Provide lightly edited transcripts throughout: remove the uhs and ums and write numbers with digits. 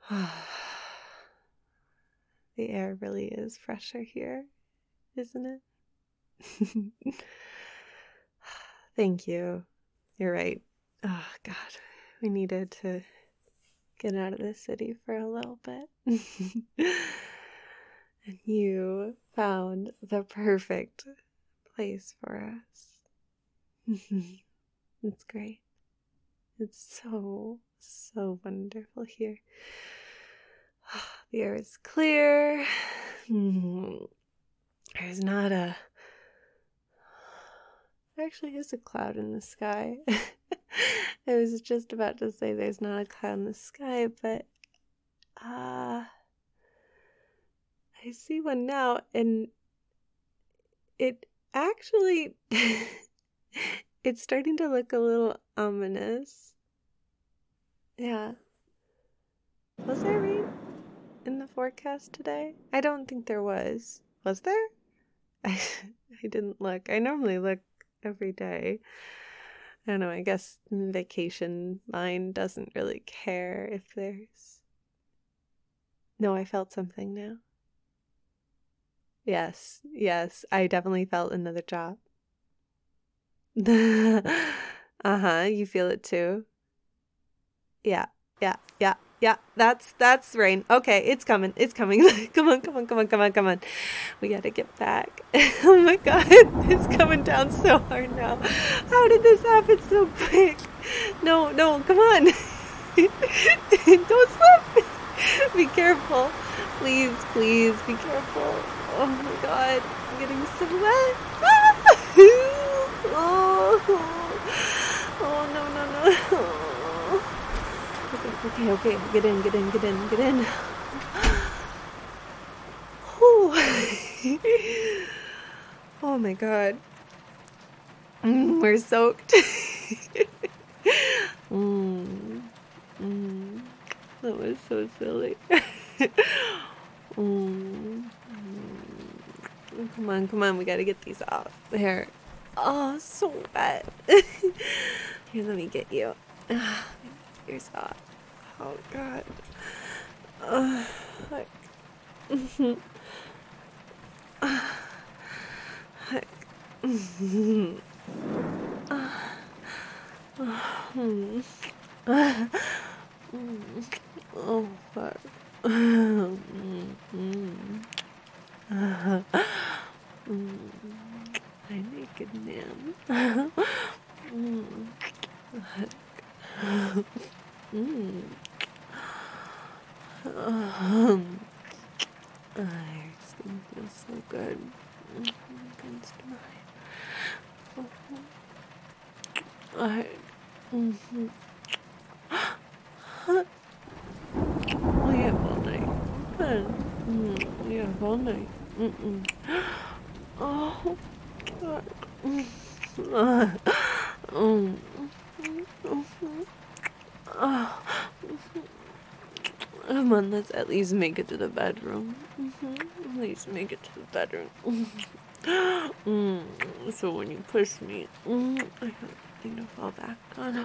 The air really is fresher here, isn't it? Thank you. You're right. Oh, God. We needed to get out of the city for a little bit. And you found the perfect place for us. It's great. It's so wonderful here. The air is clear. There's not a... There actually is a cloud in the sky. I was just about to say there's not a cloud in the sky, but I see one now, and it actually it's starting to look a little ominous. Yeah. Was there rain in the forecast today? I don't think there was. Was there? I didn't look. I normally look every day. I don't know, I guess vacation mind doesn't really care if there's... No, I felt something now. Yes, I definitely felt another drop. Uh-huh, you feel it too? Yeah. That's rain. Okay, it's coming. Come on. We gotta get back. Oh my God, it's coming down so hard now. How did this happen so quick? No, come on. Don't slip. Be careful. Please, be careful. Oh my God, I'm getting so wet. Oh, no. Okay, get in. Oh my God. We're soaked. That was so silly. Come on, we gotta get these off. There. Oh, so wet. Here, let me get you. Yours off. Oh, God. Heck. Heck. Oh, fuck. I naked man. Your skin feels so good against mine. We have all night. We have all night. Oh, God. Come on, let's at least make it to the bedroom. At least make it to the bedroom. So when you push me, I have nothing to fall back on.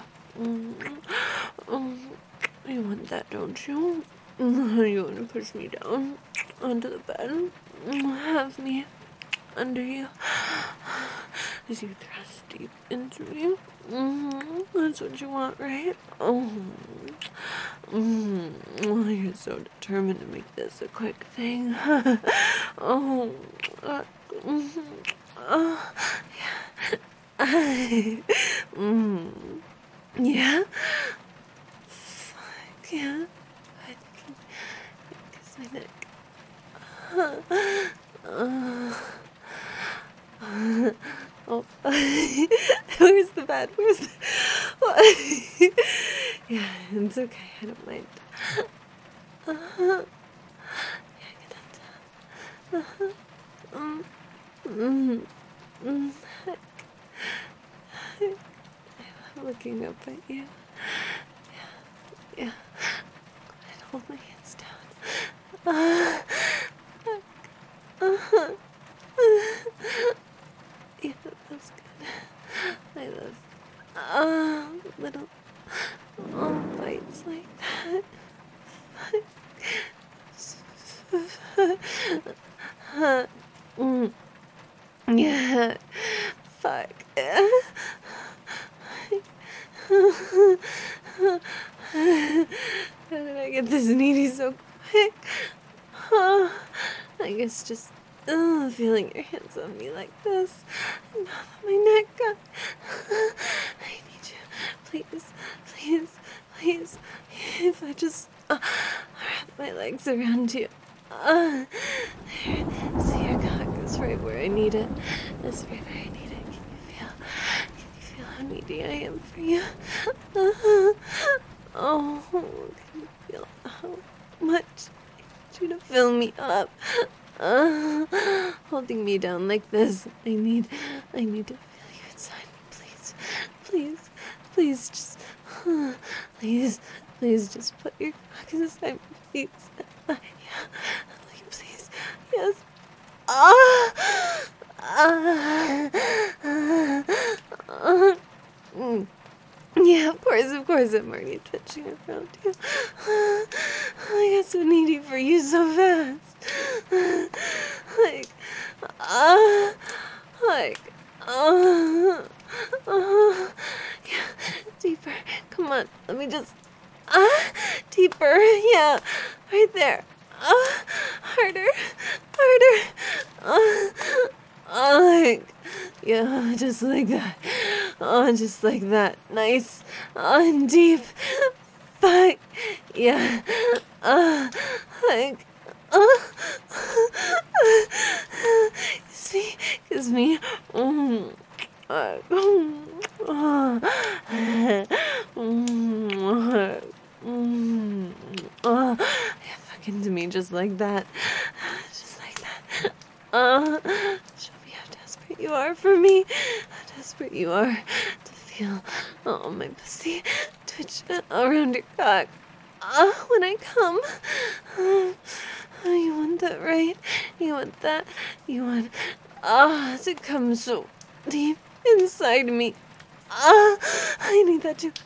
You want that, don't you? You want to push me down onto the bed? Have me under you as you thrust deep into me. That's what you want, right? You're so determined to make this a quick thing. Yeah. Fuck yeah. I can kiss my neck. Oh, where's the bed? Yeah, it's okay. I don't mind. Yeah, get on top. I'm looking up at you. Yeah. Go ahead, hold my hands down. Yeah, that feels good. I love little bites like that. Yeah. Fuck. How did I get this needy so quick? I guess just feeling your hands on me like this. My neck. I need you. Please, please, please. If I just wrap my legs around you. There. See, your cock is right where I need it. It's right where I need it. Can you feel how needy I am for you? Oh, can you feel how much I need you to fill me up? Holding me down like this. I need to feel you inside me, please. Please, please, just, please, just put your cock inside me, please. Yeah, please, yes. Yeah, of course, I'm already twitching around you. I got so needy for you so fast. Like, yeah, deeper. Come on, let me just, deeper, yeah, right there. Harder, like, yeah, just like that. Just like that. Nice, and deep. Fuck, yeah. Like, kiss me. Fuck into me just like that. Just like that. Show me how desperate you are for me. How desperate you are to feel my pussy twitch around your cock. When I come. You want that, right? You want that? You want to come so deep inside me. I need that too.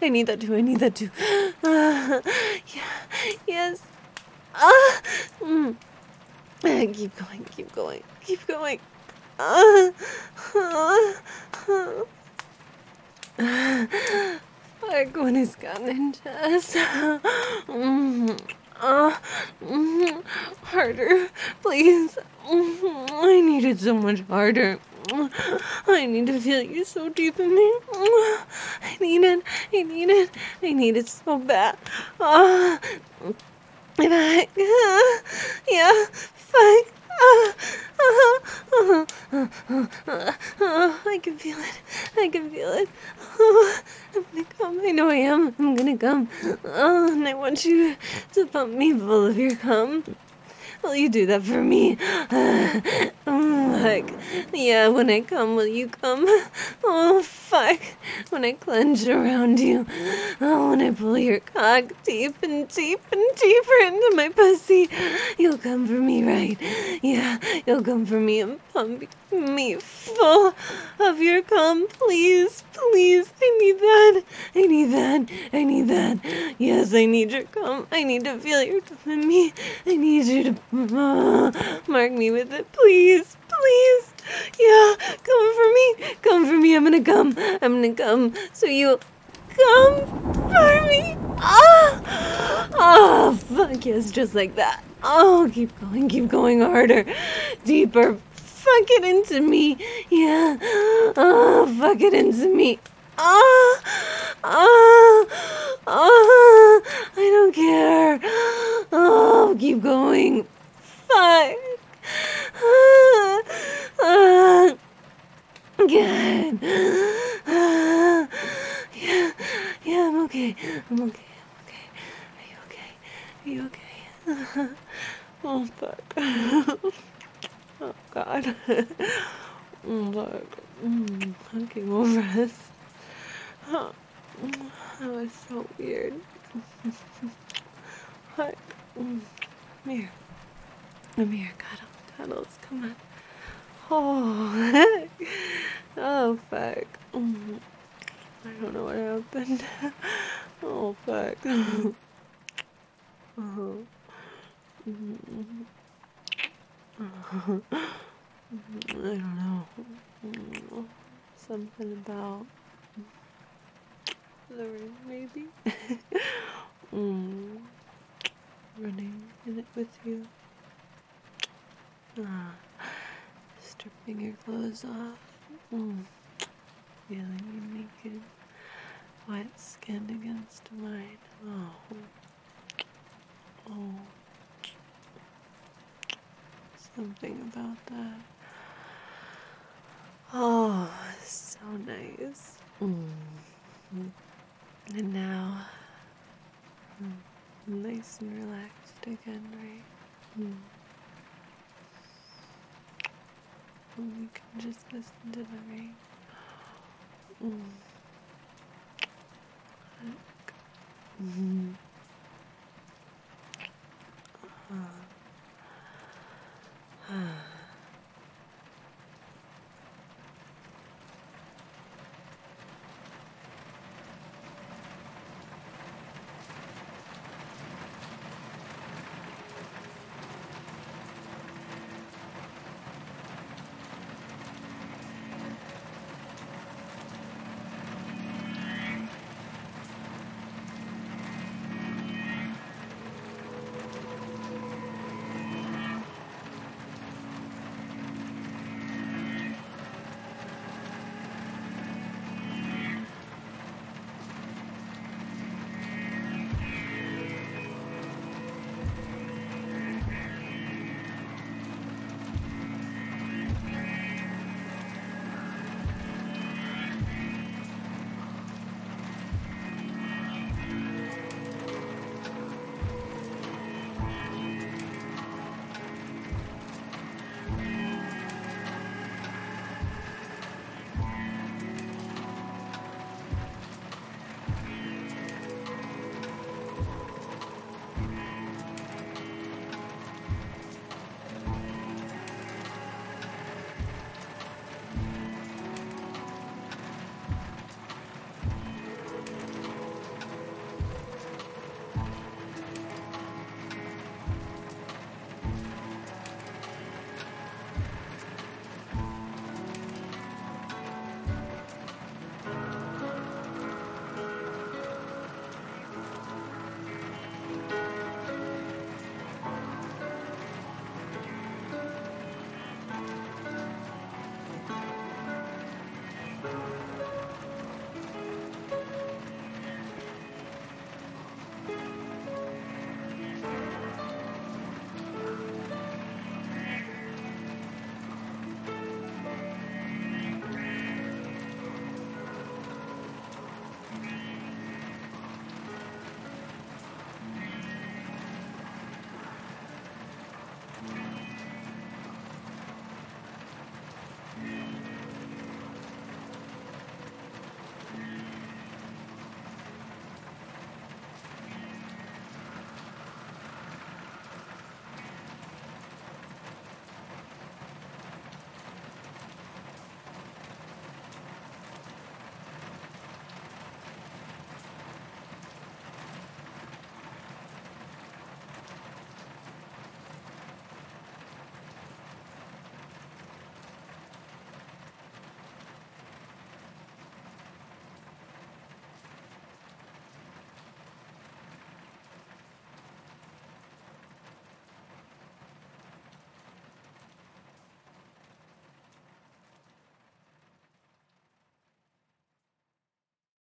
Yeah, yes. Keep going. Fuck, when it's gotten intense. Harder, please. I need it so much harder. I need to feel you so deep in me. I need it so bad. Yeah, fuck. I can feel it. I'm gonna come. I know I am. I'm gonna come. And I want you to pump me full of your cum. Will you do that for me? Fuck. Yeah, when I come, will you come? Oh, fuck. When I clench around you. Oh, when I pull your cock deep and deeper into my pussy. You'll come for me, right? Yeah, you'll come for me and pump me full of your cum. Please. I need that. Yes, I need your cum. I need to feel your cum in me. I need you to mark me with it, please. Yeah, come for me. I'm gonna come. So you come for me. Oh, fuck yes, just like that. Oh, keep going harder, deeper. Fuck it into me. Yeah. Oh, fuck it into me. I don't care. Oh, keep going. Fuck. Good. Yeah, I'm okay. Are you okay? Oh, fuck. Oh, God. Fuck. Okay, over us. Oh, that was so weird. Fuck. Come here. Cuddles. Come on. Oh, oh, fuck. I don't know what happened. Oh, fuck. Oh. Mm. I don't know. Something about the rain, maybe. Running in it with you. Stripping your clothes off. Feeling you naked, wet skin against mine. Oh. Something about that. Oh, so nice. And now, nice and relaxed again, right? We can just listen to the rain.